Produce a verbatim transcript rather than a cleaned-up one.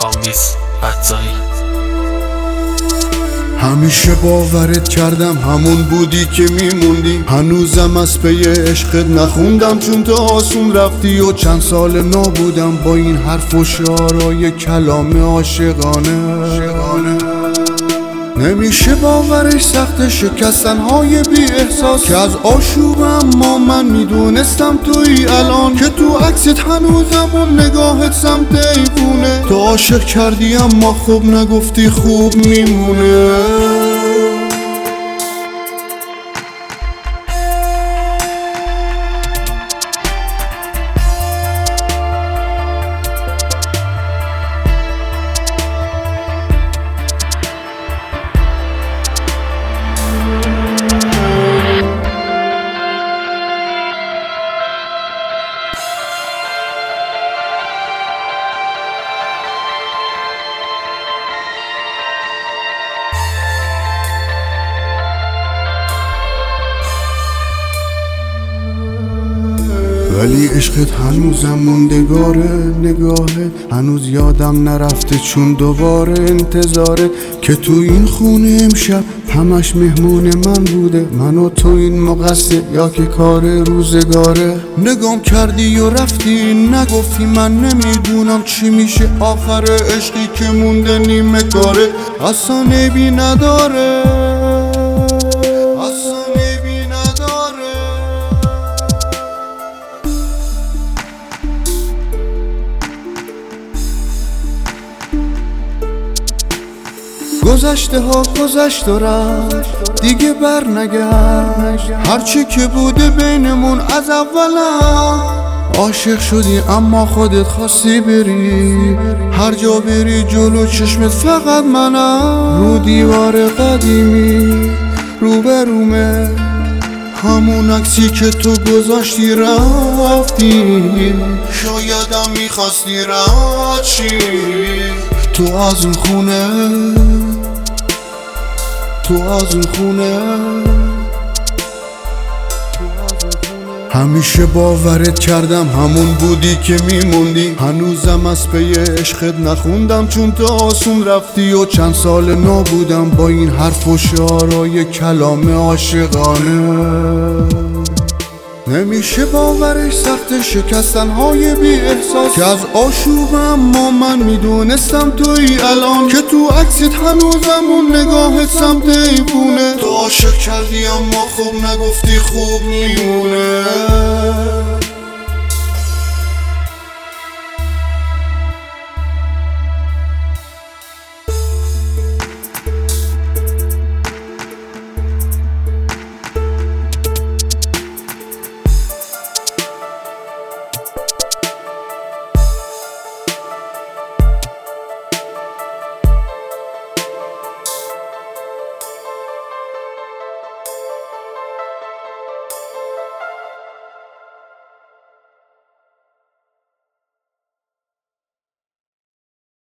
کامیز بدزایی. همیشه باورت کردم همون بودی که میموندی، هنوزم از پی عشقت نخوندم چون تو آسون رفتی و چند سال نابودم با این حرف و شعارای کلام عاشقانه. نمیشه باورش سخت شکستن های بی احساس که از آشوبم، ما من میدونستم توی الان که تو عکست هنوزم اون نگاهت سمت ایوونه. تو عاشق کردی اما خوب نگفتی خوب میمونه. ولی عشقت هنوزم موندگاره، نگاهه هنوز یادم نرفته چون دوباره انتظاره که تو این خونه امشب همش مهمون من بوده. من و تو این مقصه یا که کار روزگاره. نگام کردی و رفتی نگفتی من نمیدونم چی میشه آخر عشقی که مونده نیمه کاره. اصلا عیبی نداره، گذشته ها گذشت و رفت دیگه بر نگشت. هرچی که بوده بینمون از اولا. عاشق شدی اما خودت خواستی بری، هر جا بری جلو چشمت فقط منم. رو دیوار قدیمی روبرومه همون عکسی که تو گذاشتی رفتی. شایدم میخواستی رد چی تو از اون خونه، تو از اون خونه. همیشه باورت کردم همون بودی که میموندی، هنوزم از پی عشقت نخوندم چون تو آسون رفتی و چند سال نابودم با این حرف و شعارای کلام عاشقانه. نمیشه باورش سخت شکستن های بی احساس که از آشوبم، ما من میدونستم توی الان که تو عکست هنوزم اون نگاهت سمت ایوونه. تو عاشق کردی اما خوب نگفتی خوب میمونه.